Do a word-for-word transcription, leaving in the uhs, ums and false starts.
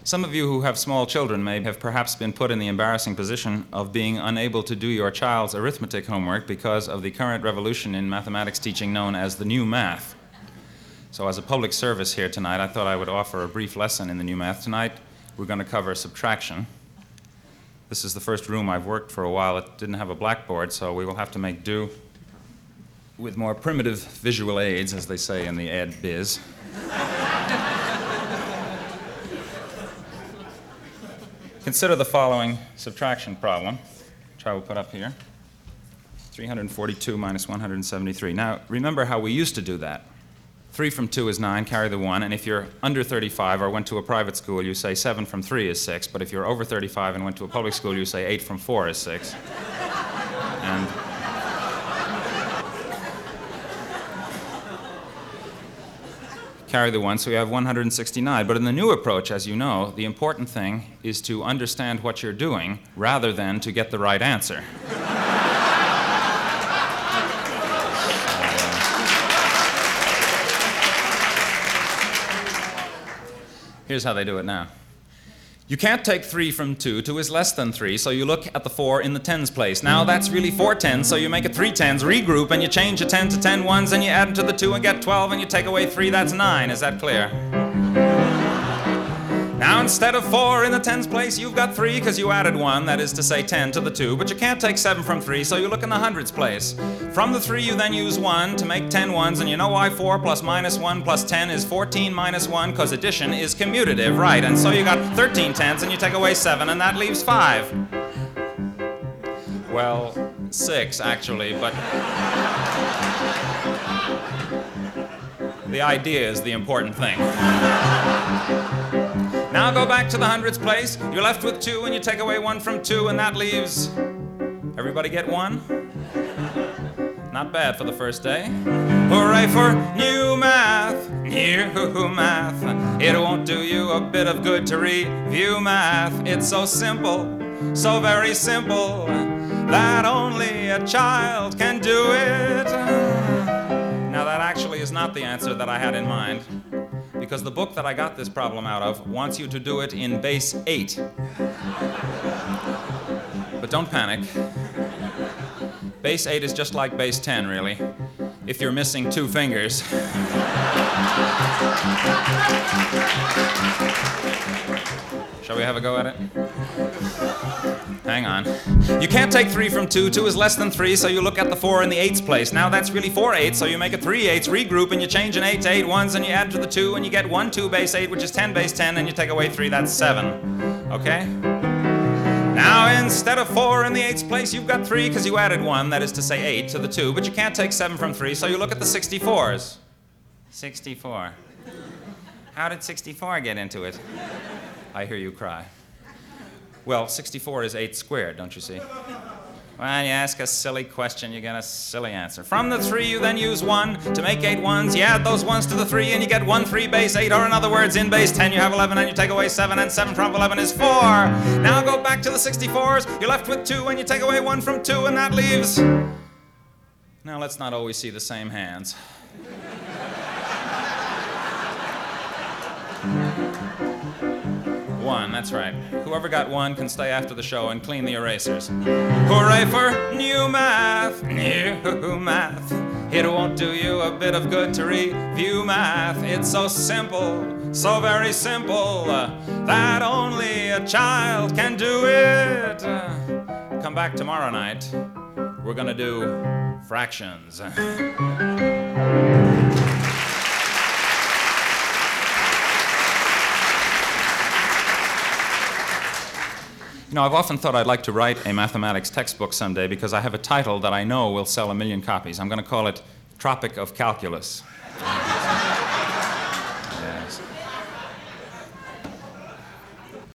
Some of you who have small children may have perhaps been put in the embarrassing position of being unable to do your child's arithmetic homework because of the current revolution in mathematics teaching known as the new math. So as a public service here tonight, I thought I would offer a brief lesson in the new math. Tonight, we're going to cover subtraction. This is the first room I've worked for a while. It didn't have a blackboard, so we will have to make do with more primitive visual aids, as they say in the ed biz. Consider the following subtraction problem, which I will put up here. three hundred forty-two minus one hundred seventy-three. Now, remember how we used to do that. three from two is nine, carry the one, and if you're under thirty-five or went to a private school, you say seven from three is six, but if you're over thirty-five and went to a public school, you say eight from four is six. And carry the one, so we have one hundred sixty-nine. But in the new approach, as you know, the important thing is to understand what you're doing rather than to get the right answer. Here's how they do it now. You can't take three from two. two is less than three, so you look at the four in the tens place. Now that's really four tens, so you make it three tens, regroup, and you change a ten to ten ones, and you add them to the two and get twelve, and you take away three, that's nine. Is that clear? Now instead of four in the tens place, you've got three because you added one, that is to say ten to the two, but you can't take seven from three, so you look in the hundreds place. From the three, you then use one to make ten ones, and you know why four plus minus one plus ten is fourteen minus one, because addition is commutative, right? And so you got thirteen tens, and you take away seven, and that leaves five. Well, six, actually, but the idea is the important thing. Now go back to the hundreds place. You're left with two, and you take away one from two, and that leaves... Everybody get one? Not bad for the first day. Hooray for new math, new math. It won't do you a bit of good to review math. It's so simple, so very simple, that only a child can do it. Now that actually is not the answer that I had in mind, because the book that I got this problem out of wants you to do it in base eight. But don't panic. Base eight is just like base ten, really, if you're missing two fingers. Shall we have a go at it? Hang on. You can't take three from two. two is less than three, so you look at the four in the eights place. Now that's really four eights, so you make it three eights, regroup, and you change an eight to eight ones, and you add to the two, and you get one two base eight, which is ten base ten, and you take away three, that's seven. Okay? Now instead of four in the eights place, you've got three because you added one, that is to say eight, to the two, but you can't take seven from three, so you look at the sixty-fours. sixty-four. How did sixty-four get into it? I hear you cry. Well, sixty-four is eight squared, don't you see? Well, you ask a silly question, you get a silly answer. From the three, you then use one to make eight ones. You add those ones to the three, and you get one three base eight, or in other words, in base ten, you have eleven, and you take away seven, and seven from eleven is four. Now go back to the sixty-fours. You're left with two, and you take away one from two, and that leaves... Now, let's not always see the same hands. One, that's right. Whoever got one can stay after the show and clean the erasers. Hooray for new math, new math. It won't do you a bit of good to review math. It's so simple, so very simple, that only a child can do it. Come back tomorrow night. We're gonna do fractions. You know, I've often thought I'd like to write a mathematics textbook someday because I have a title that I know will sell a million copies. I'm going to call it Tropic of Calculus.